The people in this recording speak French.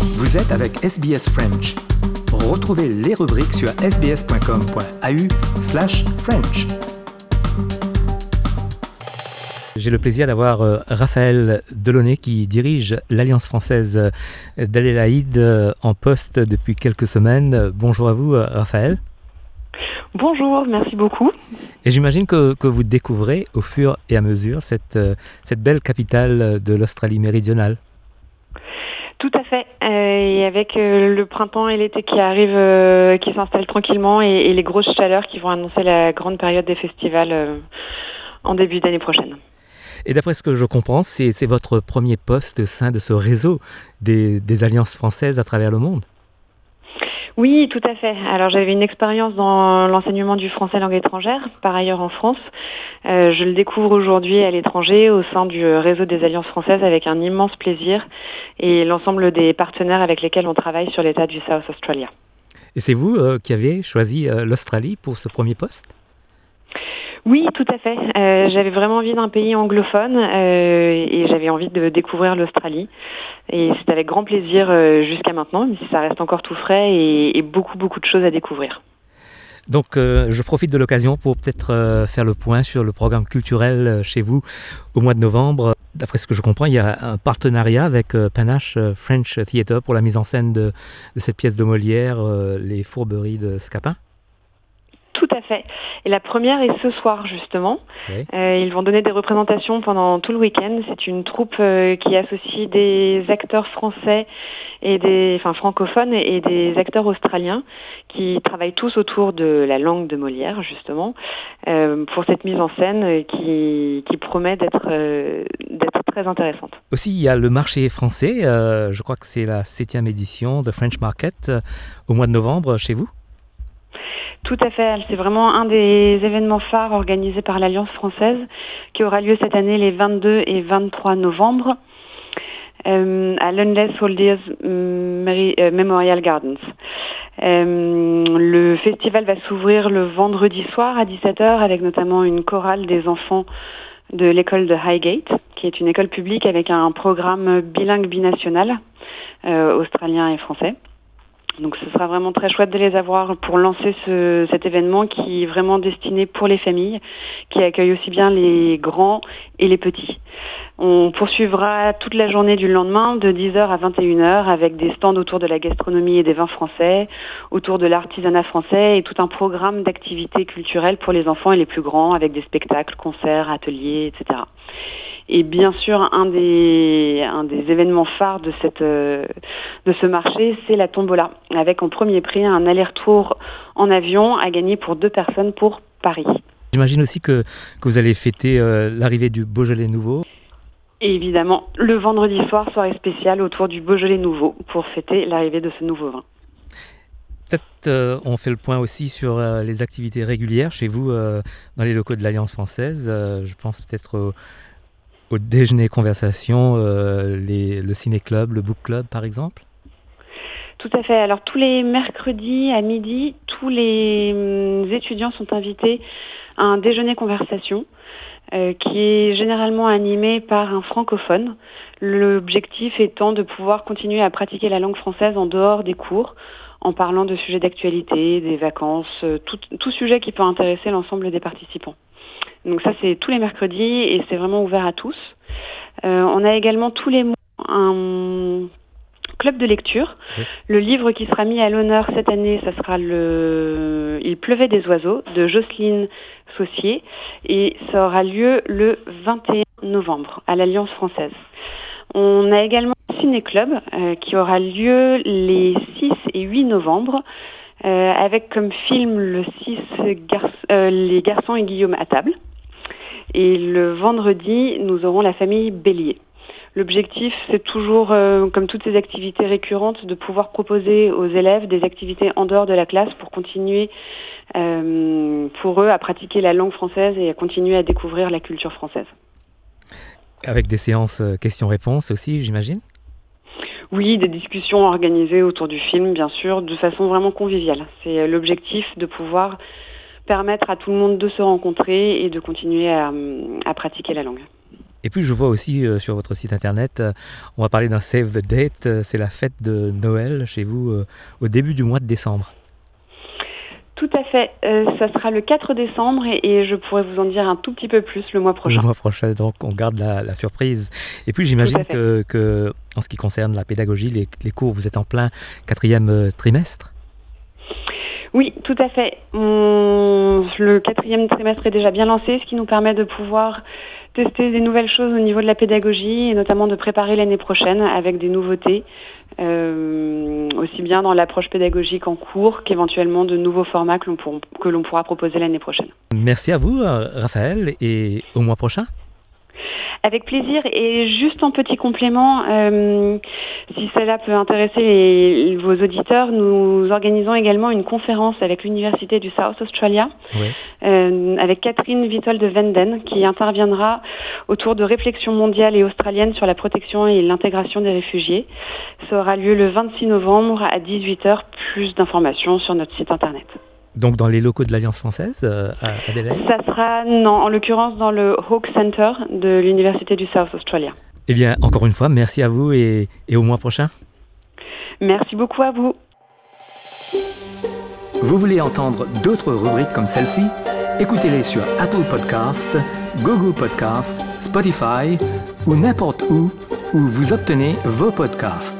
Vous êtes avec SBS French. Retrouvez les rubriques sur sbs.com.au/French. J'ai le plaisir d'avoir Raphaël Delaunay qui dirige l'Alliance française d'Adélaïde en poste depuis quelques semaines. Bonjour à vous, Raphaël. Bonjour, merci beaucoup. Et j'imagine que vous découvrez au fur et à mesure cette belle capitale de l'Australie méridionale. Tout à fait. Et avec le printemps et l'été qui arrivent, qui s'installent tranquillement et les grosses chaleurs qui vont annoncer la grande période des festivals en début d'année prochaine. Et d'après ce que je comprends, c'est votre premier poste au sein de ce réseau des alliances françaises à travers le monde. Oui, tout à fait. Alors j'avais une expérience dans l'enseignement du français langue étrangère, par ailleurs en France. Je le découvre aujourd'hui à l'étranger au sein du réseau des alliances françaises avec un immense plaisir et l'ensemble des partenaires avec lesquels on travaille sur l'état du South Australia. Et c'est vous qui avez choisi l'Australie pour ce premier poste ? Oui, tout à fait. J'avais vraiment envie d'un pays anglophone et j'avais envie de découvrir l'Australie. Et c'est avec grand plaisir jusqu'à maintenant, même si ça reste encore tout frais et beaucoup de choses à découvrir. Donc, je profite de l'occasion pour peut-être faire le point sur le programme culturel chez vous au mois de novembre. D'après ce que je comprends, il y a un partenariat avec Panache French Theatre pour la mise en scène de cette pièce de Molière, Les Fourberies de Scapin. Tout à fait. Et la première est ce soir, justement. Oui. Ils vont donner des représentations pendant tout le week-end. C'est une troupe qui associe des acteurs français francophones et des acteurs australiens qui travaillent tous autour de la langue de Molière, justement, pour cette mise en scène qui promet d'être très intéressante. Aussi, il y a le marché français. Je crois que c'est la 7e édition de French Market au mois de novembre chez vous. Tout à fait. C'est vraiment un des événements phares organisés par l'Alliance française qui aura lieu cette année les 22 et 23 novembre à Lundley Soldiers Memorial Gardens. Le festival va s'ouvrir le vendredi soir à 17h avec notamment une chorale des enfants de l'école de Highgate, qui est une école publique avec un programme bilingue binational, australien et français. Donc ce sera vraiment très chouette de les avoir pour lancer cet événement qui est vraiment destiné pour les familles, qui accueille aussi bien les grands et les petits. On poursuivra toute la journée du lendemain de 10h à 21h avec des stands autour de la gastronomie et des vins français, autour de l'artisanat français et tout un programme d'activités culturelles pour les enfants et les plus grands avec des spectacles, concerts, ateliers, etc. Et bien sûr, un des événements phares de ce marché, c'est la tombola, avec en premier prix un aller-retour en avion à gagner pour 2 personnes pour Paris. J'imagine aussi que vous allez fêter l'arrivée du Beaujolais nouveau. Et évidemment, le vendredi soir, soirée spéciale autour du Beaujolais nouveau pour fêter l'arrivée de ce nouveau vin. Peut-être on fait le point aussi sur les activités régulières chez vous dans les locaux de l'Alliance française. Je pense peut-être au déjeuner conversation, le ciné-club, le book club par exemple. Tout à fait. Alors tous les mercredis à midi, tous les étudiants sont invités à un déjeuner conversation qui est généralement animé par un francophone. L'objectif étant de pouvoir continuer à pratiquer la langue française en dehors des cours, en parlant de sujets d'actualité, des vacances, tout sujet qui peut intéresser l'ensemble des participants. Donc ça, c'est tous les mercredis et c'est vraiment ouvert à tous. On a également tous les mois un club de lecture. Oui. Le livre qui sera mis à l'honneur cette année, ça sera Il pleuvait des oiseaux de Jocelyne Saussier et ça aura lieu le 21 novembre à l'Alliance française. On a également un ciné-club qui aura lieu les 6 et 8 novembre avec comme film le 6 Les garçons et Guillaume à table. Et le vendredi, nous aurons la famille Bélier. L'objectif, c'est toujours, comme toutes ces activités récurrentes, de pouvoir proposer aux élèves des activités en dehors de la classe pour continuer, pour eux, à pratiquer la langue française et à continuer à découvrir la culture française. Avec des séances questions-réponses aussi, j'imagine ? Oui, des discussions organisées autour du film, bien sûr, de façon vraiment conviviale. C'est l'objectif de pouvoir permettre à tout le monde de se rencontrer et de continuer à pratiquer la langue. Et puis je vois aussi sur votre site internet, on va parler d'un Save the Date, c'est la fête de Noël chez vous au début du mois de décembre. Tout à fait, ça sera le 4 décembre et je pourrais vous en dire un tout petit peu plus le mois prochain. Le mois prochain, donc on garde la surprise. Et puis j'imagine que en ce qui concerne la pédagogie, les cours, vous êtes en plein 4e trimestre? Oui, tout à fait. Le 4e trimestre est déjà bien lancé, ce qui nous permet de pouvoir tester des nouvelles choses au niveau de la pédagogie et notamment de préparer l'année prochaine avec des nouveautés, aussi bien dans l'approche pédagogique en cours qu'éventuellement de nouveaux formats que l'on pourra proposer l'année prochaine. Merci à vous, Raphaël, et au mois prochain. Avec plaisir. Et juste en petit complément, si cela peut intéresser vos auditeurs, nous organisons également une conférence avec l'Université du South Australia, avec Catherine Vitol de Venden, qui interviendra autour de réflexions mondiales et australiennes sur la protection et l'intégration des réfugiés. Ça aura lieu le 26 novembre à 18h. Plus d'informations sur notre site internet. Donc dans les locaux de l'Alliance française à Adelaide? Ça sera, non, en l'occurrence dans le Hawke Center de l'Université du South Australia. Eh bien, encore une fois, merci à vous et au mois prochain. Merci beaucoup à vous. Vous voulez entendre d'autres rubriques comme celle-ci? Écoutez-les sur Apple Podcasts, Google Podcasts, Spotify ou n'importe où vous obtenez vos podcasts.